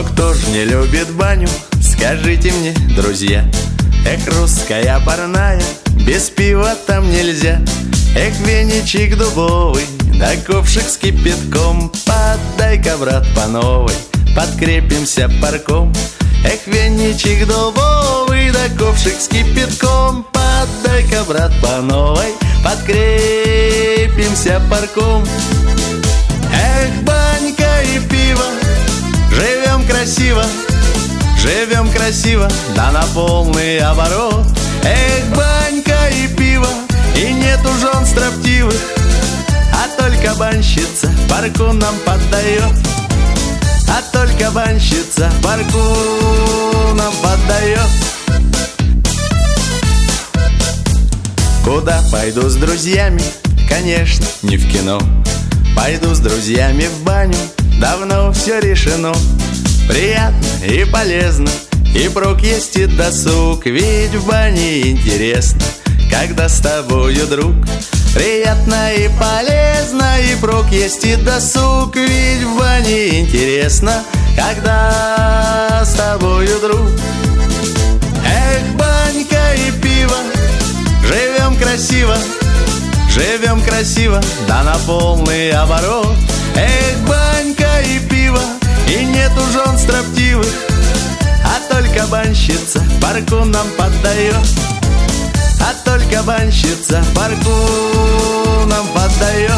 Но кто ж не любит баню, скажите мне, друзья? Эх, русская парная, без пива там нельзя. Эх, веничек дубовый, да ковшик с кипятком. Подай-ка, брат, по новой, подкрепимся парком. Эх, веничек дубовый, да ковшик с кипятком. Подай-ка, брат, по новой, подкрепимся парком. Эх, банька и пиво, живем красиво, живем красиво, да на полный оборот. Эх, банька и пиво, и нету жен строптивых, а только банщица парку нам поддает. А только банщица парку нам поддает. Куда пойду с друзьями? Конечно, не в кино. Пойду с друзьями в баню, давно все решено. Приятно и полезно, и прок есть и досуг. Ведь в бане интересно, когда с тобою друг. Приятно и полезно, и прок есть и досуг. Ведь в бане интересно, когда с тобою друг. Эх, банька и пиво, живем красиво, живем красиво, да на полный оборот. Эх, банька и пиво, и нету жен строптивых, а только банщица парку нам поддает. А только банщица парку нам поддает.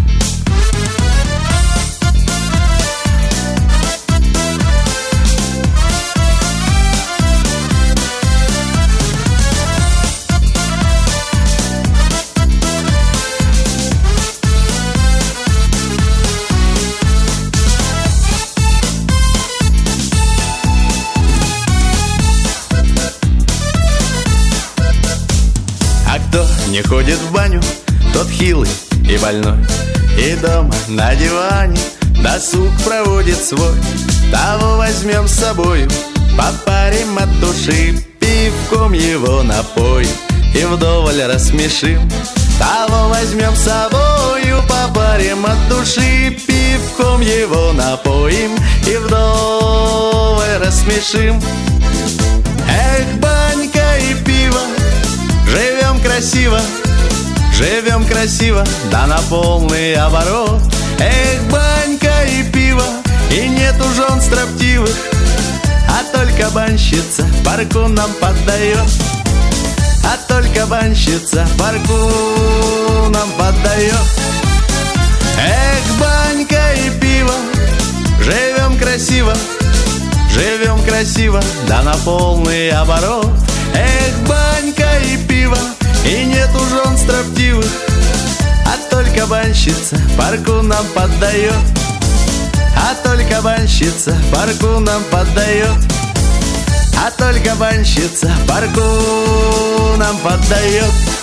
Кто не ходит в баню, тот хилый и больной, и дома на диване досуг проводит свой. Того возьмем с собою, попарим от души, пивком его напоим и вдоволь рассмешим. Того возьмем с собою, попарим от души, пивком его напоим и вдоволь рассмешим. Эх, банька и пиво, живем красиво, живем красиво, да на полный оборот. Эх, банька и пиво, и нету жен строптивых, а только банщица парку нам поддает. А только банщица парку нам поддает. Эх, банька и пиво, живем красиво, живем красиво, да на полный оборот. Эх, банька и пиво, и нету жен строптивых, а только банщица парку нам поддает. А только банщица парку нам поддает. А только банщица парку нам поддает.